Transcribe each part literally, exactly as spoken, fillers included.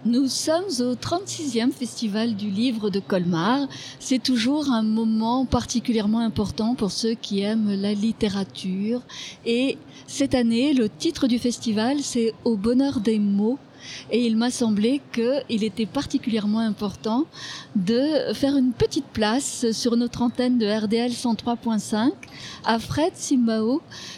Nous sommes au trente-sixième Festival du Livre de Colmar. C'est toujours un moment particulièrement important pour ceux qui aiment la littérature. Et cette année, le titre du festival, c'est « Au bonheur des mots ». Et il m'a semblé qu'il était particulièrement important de faire une petite place sur notre antenne de R D L cent trois point cinq à Fred Simbao,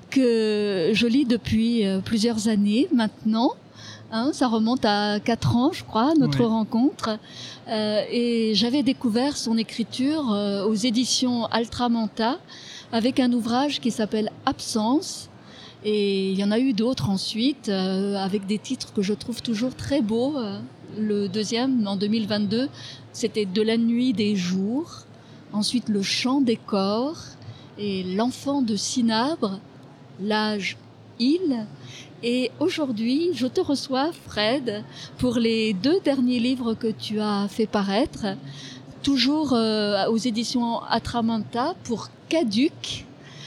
que je lis depuis plusieurs années maintenant. Hein, ça remonte à quatre ans, je crois, notre oui. rencontre. Euh, et j'avais découvert son écriture euh, aux éditions Altramanta avec un ouvrage qui s'appelle « Absence ». Et il y en a eu d'autres ensuite, euh, avec des titres que je trouve toujours très beaux. Le deuxième, en deux mille vingt-deux, c'était « De la nuit des jours ». Ensuite, « Le chant des corps » et « L'enfant de Cinabre », l'âge « il ». Et aujourd'hui, je te reçois, Fred, pour les deux derniers livres que tu as fait paraître, toujours euh, aux éditions Atramanta pour Caduc,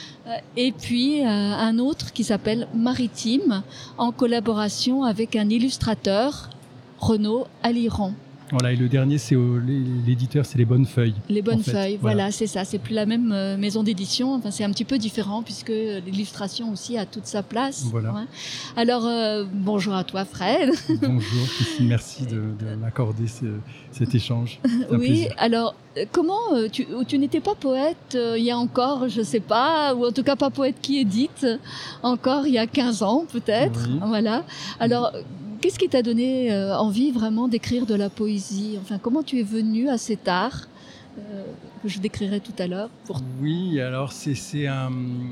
et puis euh, un autre qui s'appelle Maritime, en collaboration avec un illustrateur, Renaud Aliran. Voilà, et le dernier, c'est au, l'éditeur, c'est Les Bonnes Feuilles. Les Bonnes fait. Feuilles, voilà. voilà, c'est ça. C'est plus la même euh, maison d'édition. Enfin, c'est un petit peu différent puisque l'illustration aussi a toute sa place. Voilà. Hein. Alors, euh, bonjour à toi, Fred. Bonjour, Christine. Merci de, de m'accorder ce, cet échange. Oui. Plaisir. Alors, comment euh, tu, tu n'étais pas poète euh, il y a encore, je sais pas, ou en tout cas pas poète qui édite encore il y a quinze ans peut-être. Oui. Voilà. Alors. Qu'est-ce qui t'a donné euh, envie vraiment d'écrire de la poésie ? Enfin, comment tu es venu à cet art euh, que je décrirai tout à l'heure pour... Oui, alors c'est, c'est un...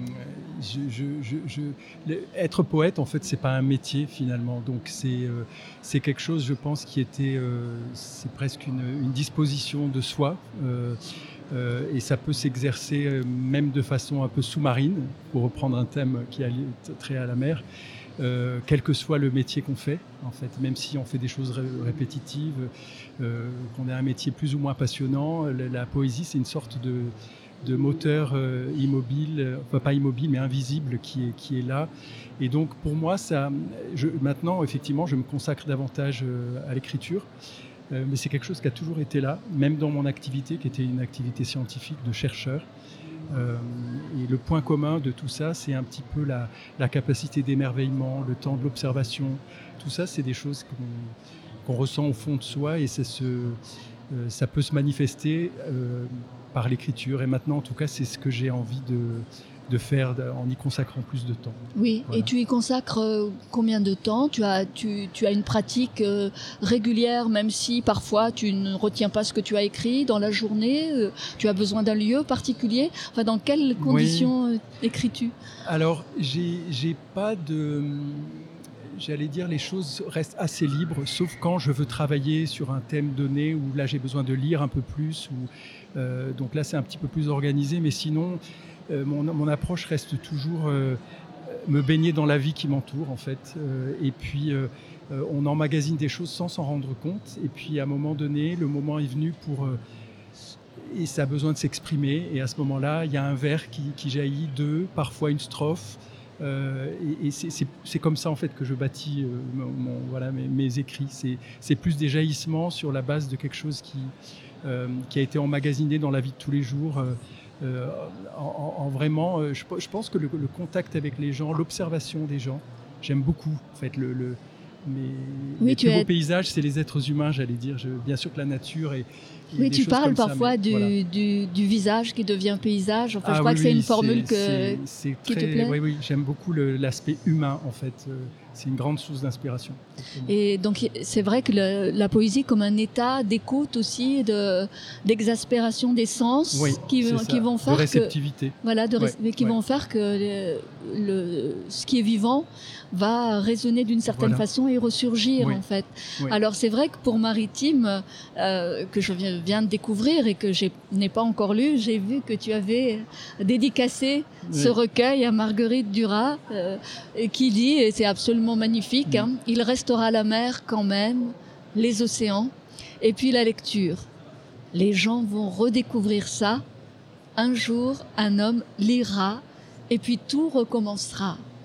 Je, je, je, je... Être poète, en fait, c'est pas un métier finalement. Donc c'est, euh, c'est quelque chose, je pense, qui était... Euh, c'est presque une, une disposition de soi. Euh, euh, et ça peut s'exercer euh, même de façon un peu sous-marine, pour reprendre un thème qui a trait à la mer. Euh, quel que soit le métier qu'on fait, en fait, même si on fait des choses ré- répétitives, euh, qu'on a un métier plus ou moins passionnant, la, la poésie, c'est une sorte de, de moteur euh, immobile, enfin pas immobile, mais invisible qui est, qui est là. Et donc, pour moi, ça, je, maintenant, effectivement, je me consacre davantage euh, à l'écriture, euh, mais c'est quelque chose qui a toujours été là, même dans mon activité, qui était une activité scientifique de chercheur. Euh, et le point commun de tout ça, c'est un petit peu la, la capacité d'émerveillement, le temps de l'observation. Tout ça, c'est des choses qu'on, qu'on ressent au fond de soi et ça, se, euh, ça peut se manifester euh, par l'écriture. Et maintenant, en tout cas, c'est ce que j'ai envie de, de faire en y consacrant plus de temps. Oui, voilà. Et tu y consacres euh, combien de temps ? Tu as, tu, tu as une pratique euh, régulière, même si parfois tu ne retiens pas ce que tu as écrit dans la journée. Euh, tu as besoin d'un lieu particulier. Enfin, dans quelles conditions oui. euh, écris-tu ? Alors, j'ai, j'ai pas de... J'allais dire, les choses restent assez libres, sauf quand je veux travailler sur un thème donné, où là j'ai besoin de lire un peu plus. Ou, euh, donc là, c'est un petit peu plus organisé, mais sinon... Euh, mon, mon approche reste toujours euh, me baigner dans la vie qui m'entoure en fait euh, et puis euh, euh, on emmagasine des choses sans s'en rendre compte et puis à un moment donné le moment est venu pour euh, et ça a besoin de s'exprimer et à ce moment-là il y a un vers qui, qui jaillit d'eux, parfois une strophe euh, et, et c'est, c'est, c'est comme ça en fait que je bâtis euh, mon, mon, voilà, mes, mes écrits, c'est, c'est plus des jaillissements sur la base de quelque chose qui, euh, qui a été emmagasiné dans la vie de tous les jours. euh, Euh, en, en vraiment, euh, je, je pense que le, le contact avec les gens, l'observation des gens, j'aime beaucoup. En fait, le, le, mes, oui, les plus beaux es... paysages, c'est les êtres humains, j'allais dire. Je, bien sûr que la nature et, et oui, des tu choses parles comme parfois ça, du, voilà. du, du visage qui devient paysage. Enfin, ah, je crois oui, que c'est oui, une formule c'est, que, c'est, c'est qui très, te plaît. Oui, oui, j'aime beaucoup le, l'aspect humain, en fait. Euh, c'est une grande source d'inspiration. Et donc, c'est vrai que le, la poésie, comme un état d'écoute aussi, de, d'exaspération des sens, oui, qui, qui vont faire de réceptivité. que, voilà, de, ouais, qui ouais. vont faire que le, le, ce qui est vivant va résonner d'une certaine voilà. façon et ressurgir, oui. en fait. Oui. Alors, c'est vrai que pour Maritime, euh, que je viens, viens de découvrir et que je n'ai pas encore lu, j'ai vu que tu avais dédicacé oui. ce recueil à Marguerite Duras, euh, qui dit, et c'est absolument magnifique, oui. hein, il restera la mer quand même, les océans, et puis la lecture. Les gens vont redécouvrir ça. Un jour, un homme lira, et puis tout recommencera.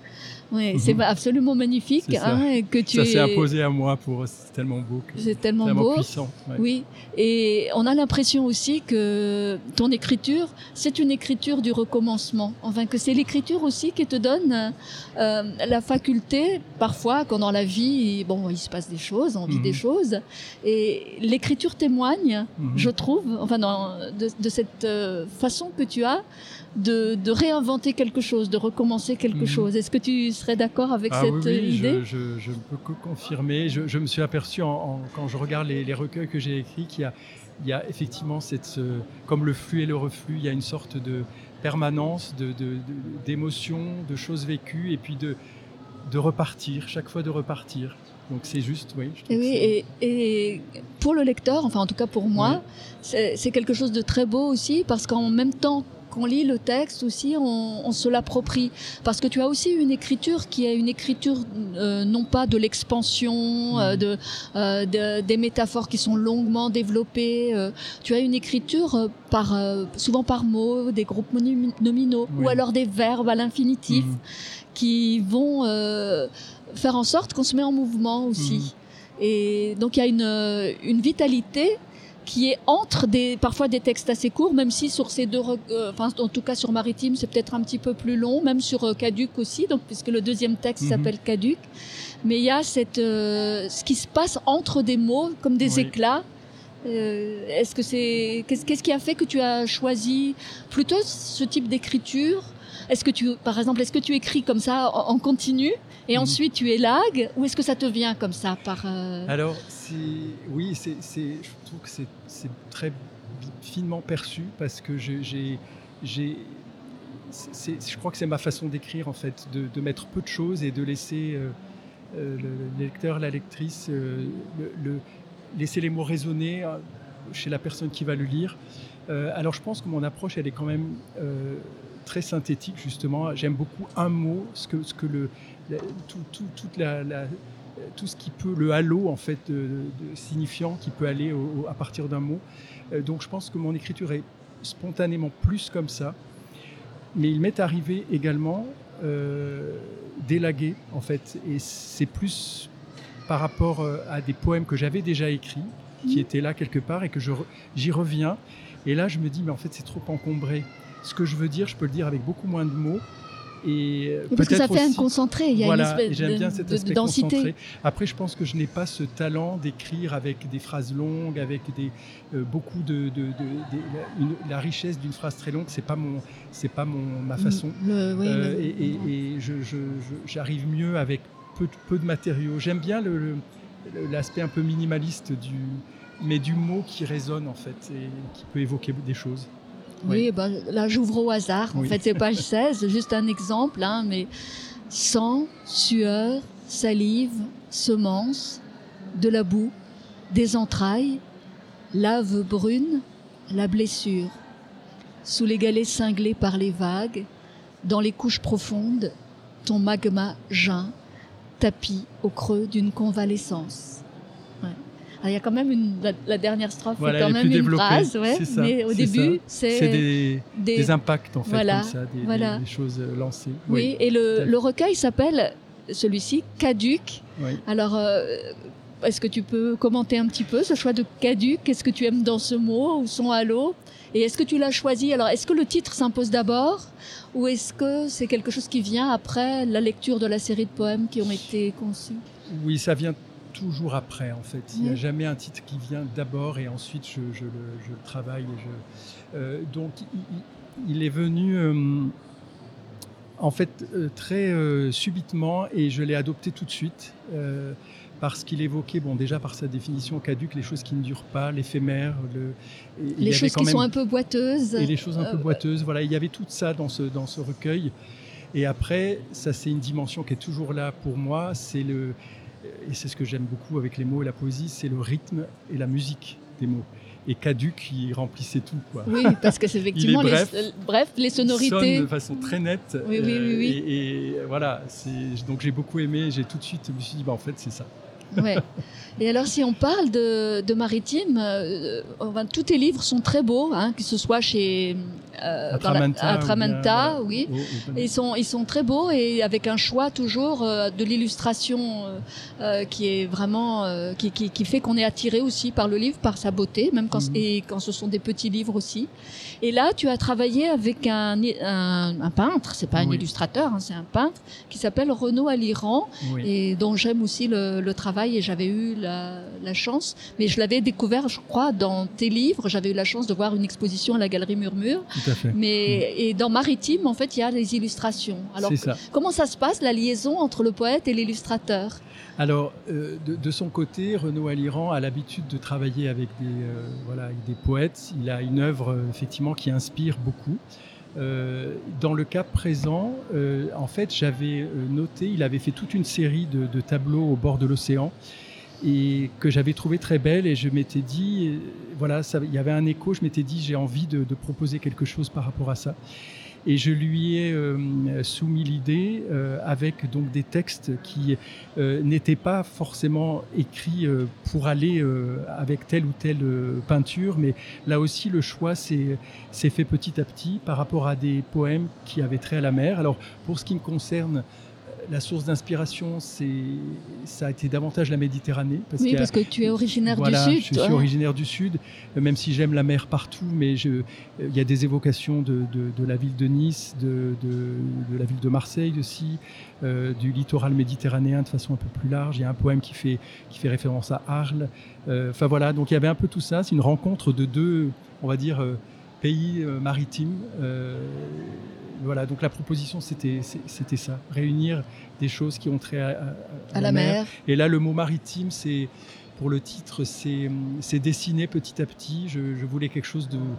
Oui, mm-hmm. C'est absolument magnifique. Hein, que tu ça s'est es... imposé à moi, pour... c'est tellement beau. Que... C'est tellement, tellement beau. puissant. Ouais. Oui, et on a l'impression aussi que ton écriture, c'est une écriture du recommencement. Enfin, que c'est l'écriture aussi qui te donne euh, la faculté, parfois, quand dans la vie, bon, il se passe des choses, on vit mm-hmm. des choses, et l'écriture témoigne, mm-hmm. je trouve, enfin, dans, de, de cette euh, façon que tu as de, de réinventer quelque chose, de recommencer quelque mmh. chose. Est-ce que tu serais d'accord avec ah, cette oui, oui, idée ? je, je, je peux que confirmer. Je, je me suis aperçu, en, en, quand je regarde les, les recueils que j'ai écrits, qu'il y a, il y a effectivement, cette, euh, comme le flux et le reflux, il y a une sorte de permanence de, de, de, d'émotions, de choses vécues, et puis de, de repartir, chaque fois de repartir. Donc c'est juste, oui. Je trouve et, oui et, et pour le lecteur, enfin en tout cas pour moi, oui. c'est, c'est quelque chose de très beau aussi, parce qu'en même temps qu'on lit le texte aussi, on, on se l'approprie. Parce que tu as aussi une écriture qui est une écriture euh, non pas de l'expansion, mmh. euh, de, euh, de, des métaphores qui sont longuement développées. Euh, tu as une écriture euh, par, euh, souvent par mots, des groupes nominaux, oui. ou alors des verbes à l'infinitif mmh. qui vont euh, faire en sorte qu'on se met en mouvement aussi. Mmh. Et donc il y a une, une vitalité qui est entre des, parfois des textes assez courts, même si sur ces deux, euh, enfin, en tout cas sur Maritime, c'est peut-être un petit peu plus long, même sur euh, Caduc aussi, donc, puisque le deuxième texte mm-hmm. s'appelle Caduc. Mais il y a cette, euh, ce qui se passe entre des mots, comme des oui. éclats. Euh, est-ce que c'est, qu'est-ce, qu'est-ce qui a fait que tu as choisi plutôt ce type d'écriture ? Est-ce que tu, par exemple, est-ce que tu écris comme ça en, en continu et mmh. ensuite tu élagues, ou est-ce que ça te vient comme ça par euh... Alors, c'est, oui, c'est, c'est, je trouve que c'est, c'est très finement perçu, parce que je, j'ai, j'ai, c'est, je crois que c'est ma façon d'écrire en fait, de, de mettre peu de choses et de laisser euh, euh, le lecteur, la lectrice, euh, le, le, laisser les mots résonner chez la personne qui va le lire. Euh, alors, je pense que mon approche, elle est quand même euh, très synthétique, justement. J'aime beaucoup un mot, ce que, ce que le, la, tout, tout, toute la, la, tout ce qui peut, le halo en fait, de, de signifiant qui peut aller au, à partir d'un mot. Euh, donc je pense que mon écriture est spontanément plus comme ça. Mais il m'est arrivé également euh, d'élaguer, en fait. Et c'est plus par rapport à des poèmes que j'avais déjà écrits, qui mmh. étaient là quelque part, et que je, j'y reviens. Et là, je me dis, mais en fait, c'est trop encombré. Ce que je veux dire, je peux le dire avec beaucoup moins de mots. Et parce que ça fait aussi, un concentré, il y a voilà, une espèce j'aime de, bien cet aspect de densité. Concentré. Après, je pense que je n'ai pas ce talent d'écrire avec des phrases longues, avec des, euh, beaucoup de, de, de, de une, la richesse d'une phrase très longue. C'est pas mon, c'est pas mon ma façon. Le, oui, euh, le, et et, et je, je, je, j'arrive mieux avec peu, peu de matériaux. J'aime bien le, le, l'aspect un peu minimaliste du, mais du mot qui résonne en fait et qui peut évoquer des choses. Oui, oui. Ben, là j'ouvre au hasard, en oui. fait c'est page seize, juste un exemple, hein, mais sang, sueur, salive, semence, de la boue, des entrailles, lave brune, la blessure, sous les galets cinglés par les vagues, dans les couches profondes, ton magma geint, tapis au creux d'une convalescence. Il y a quand même une, la, la dernière strophe, voilà, est quand même une phrase, ouais, c'est ça, mais au c'est début, ça. c'est, c'est des, des, des impacts en fait, voilà, comme ça, des, voilà. des, des choses lancées. Oui, oui. Et le, le recueil s'appelle, celui-ci, Caduc. Oui. Alors, euh, est-ce que tu peux commenter un petit peu ce choix de Caduc ? Qu'est-ce que tu aimes dans ce mot ou son halo ? Et est-ce que tu l'as choisi ? Alors, est-ce que le titre s'impose d'abord, ou est-ce que c'est quelque chose qui vient après la lecture de la série de poèmes qui ont été conçus ? Oui, ça vient toujours après, en fait. Il n'y a jamais un titre qui vient d'abord et ensuite je, je, le, je le travaille. Et je, euh, donc, il, il est venu euh, en fait euh, très euh, subitement, et je l'ai adopté tout de suite euh, parce qu'il évoquait, bon, déjà par sa définition caduque, les choses qui ne durent pas, l'éphémère, le, et les choses qui même, sont un peu boiteuses. Et les choses un peu euh, boiteuses. Voilà, il y avait tout ça dans ce, dans ce recueil. Et après, ça c'est une dimension qui est toujours là pour moi, c'est le... Et c'est ce que j'aime beaucoup avec les mots et la poésie, c'est le rythme et la musique des mots. Et Caduc, il remplissait tout, quoi. Oui, parce que c'est effectivement bref, les, bref, les sonorités sonne de façon très nette. Oui, oui, oui, oui. Et, et voilà, c'est, donc j'ai beaucoup aimé. J'ai tout de suite, je me suis dit, bah en fait, c'est ça. Ouais. Et alors, si on parle de, de Maritime, euh, enfin, tous tes livres sont très beaux, hein, que ce soit chez euh, Atramanta, dans la, Atramanta, bien, oui. voilà. Oh, oh, Et ils sont, ils sont très beaux et avec un choix toujours euh, de l'illustration euh, euh, qui est vraiment, euh, qui, qui, qui fait qu'on est attiré aussi par le livre, par sa beauté, même quand, mmh. et quand ce sont des petits livres aussi. Et là, tu as travaillé avec un, un, un peintre, c'est pas un oui. illustrateur, hein, c'est un peintre qui s'appelle Renaud Aliran oui. et dont j'aime aussi le, le travail et j'avais eu la, la chance, mais je l'avais découvert, je crois, dans tes livres. J'avais eu la chance de voir une exposition à la Galerie Murmure. Tout à fait. Mais mmh. et dans Maritime, en fait, il y a les illustrations. Alors, c'est ça. Comment ça se passe la liaison entre le poète et l'illustrateur? Alors, euh, de, de son côté, Renaud Aliran a l'habitude de travailler avec des, euh, voilà, avec des poètes. Il a une œuvre, euh, effectivement, qui inspire beaucoup. Euh, dans le cas présent, euh, en fait, j'avais noté, il avait fait toute une série de, de tableaux au bord de l'océan et que j'avais trouvé très belle et je m'étais dit, voilà, ça, il y avait un écho, je m'étais dit, j'ai envie de, de proposer quelque chose par rapport à ça. Et je lui ai euh, soumis l'idée euh, avec donc des textes qui euh, n'étaient pas forcément écrits euh, pour aller euh, avec telle ou telle euh, peinture, mais là aussi le choix s'est, s'est fait petit à petit par rapport à des poèmes qui avaient trait à la mer. Alors pour ce qui me concerne, la source d'inspiration, c'est, ça a été davantage la Méditerranée. Parce oui, parce que tu es originaire voilà, du Sud. Je toi. suis originaire du Sud, même si j'aime la mer partout, mais je, il y a des évocations de, de, de la ville de Nice, de, de, de la ville de Marseille aussi, euh, du littoral méditerranéen de façon un peu plus large. Il y a un poème qui fait, qui fait référence à Arles. Euh, enfin voilà, donc il y avait un peu tout ça. C'est une rencontre de deux, on va dire, euh, pays euh, maritimes. Euh, Voilà, donc la proposition, c'était, c'était ça, réunir des choses qui ont trait à, à, à, à la, la mer. mer. Et là, le mot maritime, c'est, pour le titre, c'est, c'est dessiné petit à petit. Je, je voulais quelque chose de,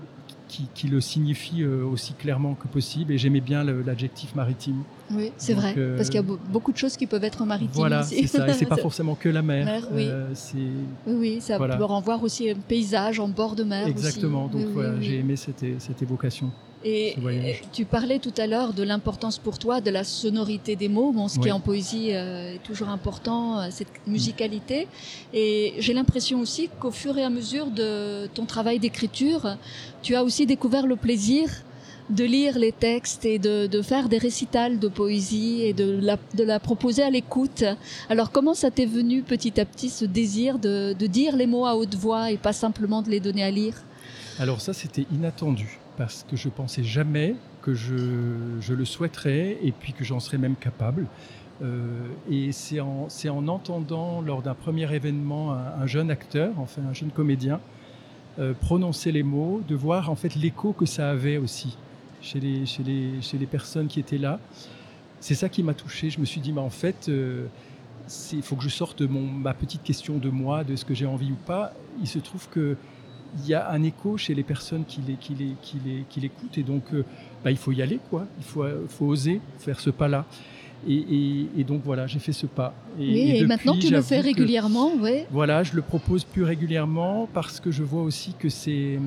qui, qui le signifie aussi clairement que possible. Et j'aimais bien le, l'adjectif maritime. Oui, c'est donc, vrai, euh, parce qu'il y a beaucoup de choses qui peuvent être maritimes voilà, aussi. Voilà, c'est ça, et c'est pas forcément que la mer. mer oui. Euh, c'est... oui, oui, ça voilà. peut renvoyer aussi un paysage en bord de mer. Exactement, aussi. donc oui, voilà, oui, j'ai oui. aimé cette, cette évocation. Et tu parlais tout à l'heure de l'importance pour toi de la sonorité des mots, bon, ce oui. qui en poésie euh, est toujours important, euh, cette musicalité. Et j'ai l'impression aussi qu'au fur et à mesure de ton travail d'écriture, tu as aussi découvert le plaisir de lire les textes et de, de faire des récitals de poésie et de la, de la proposer à l'écoute. Alors comment ça t'est venu petit à petit ce désir de, de dire les mots à haute voix et pas simplement de les donner à lire? Alors ça, c'était inattendu. Parce que je pensais jamais que je, je le souhaiterais et puis que j'en serais même capable. Euh, et c'est en, c'est en entendant lors d'un premier événement un, un jeune acteur, enfin un jeune comédien, euh, prononcer les mots, de voir en fait l'écho que ça avait aussi chez les, chez les, chez les personnes qui étaient là. C'est ça qui m'a touché. Je me suis dit, mais en fait, euh, il faut que je sorte mon, ma petite question de moi, de ce que j'ai envie ou pas. Il se trouve que il y a un écho chez les personnes qui, les, qui, les, qui, les, qui l'écoutent et donc euh, bah, il faut y aller, quoi. Il faut, faut oser faire ce pas-là. Et, et, et donc voilà, j'ai fait ce pas. Et, oui, et, et depuis, maintenant tu le fais régulièrement, que, oui. Voilà, je le propose plus régulièrement parce que je vois aussi que c'est,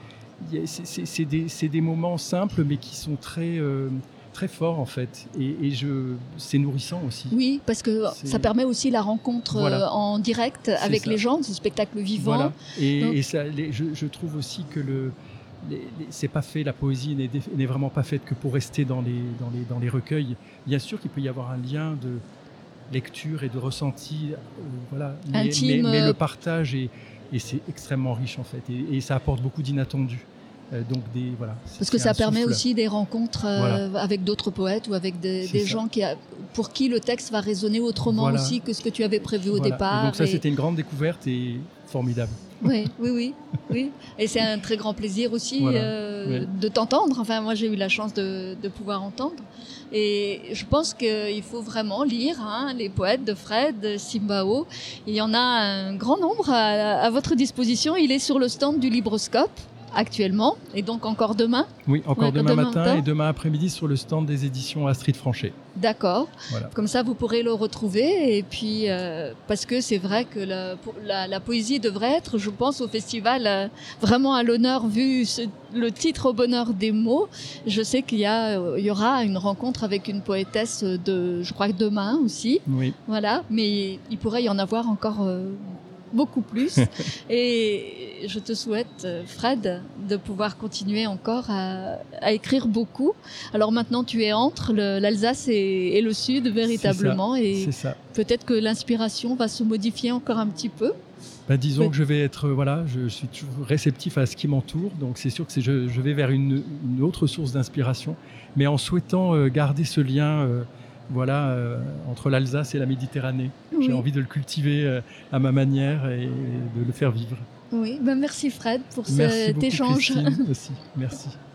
c'est, c'est, c'est, des, c'est des moments simples mais qui sont très... Euh, très fort en fait et, et je, c'est nourrissant aussi. Oui, parce que c'est... ça permet aussi la rencontre voilà. euh, en direct c'est avec ça. Les gens, c'est un spectacle vivant. Voilà. Et, Donc... et ça, les, je, je trouve aussi que le, les, les, c'est pas fait, la poésie n'est, n'est vraiment pas faite que pour rester dans les, dans, les, dans les recueils. Bien sûr qu'il peut y avoir un lien de lecture et de ressenti, euh, voilà. Mais, Intime. Mais, mais le partage est, et c'est extrêmement riche en fait et, et ça apporte beaucoup d'inattendus. Euh, donc des, voilà, Parce que ça permet souffle. aussi des rencontres euh, voilà. avec d'autres poètes ou avec des, des gens qui a, pour qui le texte va résonner autrement voilà. aussi que ce que tu avais prévu au voilà. départ. Et donc ça, et... c'était une grande découverte et formidable. Oui, oui, oui, oui. Et c'est un très grand plaisir aussi voilà. euh, oui. de t'entendre. Enfin, moi, j'ai eu la chance de, de pouvoir entendre. Et je pense qu'il faut vraiment lire hein, les poètes de Fred Simbao. Il y en a un grand nombre à, à votre disposition. Il est sur le stand du Libroscope actuellement, et donc encore demain. Oui, encore ouais, demain, demain matin, matin et demain après-midi sur le stand des éditions Astrid Franchet. D'accord. Voilà. Comme ça, vous pourrez le retrouver. Et puis, euh, parce que c'est vrai que la, la, la poésie devrait être, je pense, au festival euh, vraiment à l'honneur, vu ce, le titre Au bonheur des mots. Je sais qu'il y, a, euh, il y aura une rencontre avec une poétesse de, je crois que demain aussi. Oui. Voilà. Mais il pourrait y en avoir encore... Euh, beaucoup plus. Et je te souhaite, Fred, de pouvoir continuer encore à, à écrire beaucoup. Alors maintenant, tu es entre le, l'Alsace et, et le Sud, véritablement. C'est ça, et c'est ça. Peut-être que l'inspiration va se modifier encore un petit peu. Ben, disons Mais... que je vais être, voilà, je suis toujours réceptif à ce qui m'entoure. Donc c'est sûr que c'est, je, je vais vers une, une autre source d'inspiration. Mais en souhaitant euh, garder ce lien... Euh, Voilà, euh, entre l'Alsace et la Méditerranée. Oui. J'ai envie de le cultiver euh, à ma manière et de le faire vivre. Oui, ben merci Fred pour merci cet beaucoup, échange. Christine aussi, merci.